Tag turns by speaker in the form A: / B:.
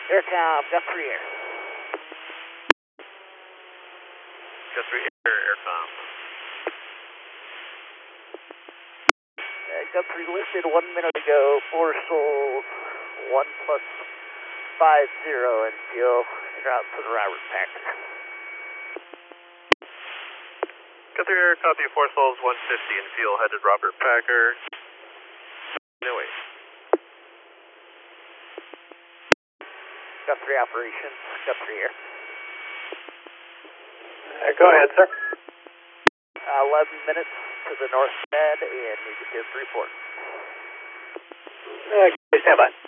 A: Aircom, Guthrie Air.
B: Guthrie Air, Aircom.
A: Guthrie lifted 1 minute ago, 4 souls, 1 plus 50 and fuel, route to the Robert Packer.
B: Guthrie Air, copy 4 souls, 150 and fuel, headed Robert Packer. No way.
A: Guthrie operations, Guthrie Air.
B: Go ahead, sir.
A: 11 minutes to the north bed, and you can give report.
B: Stand by.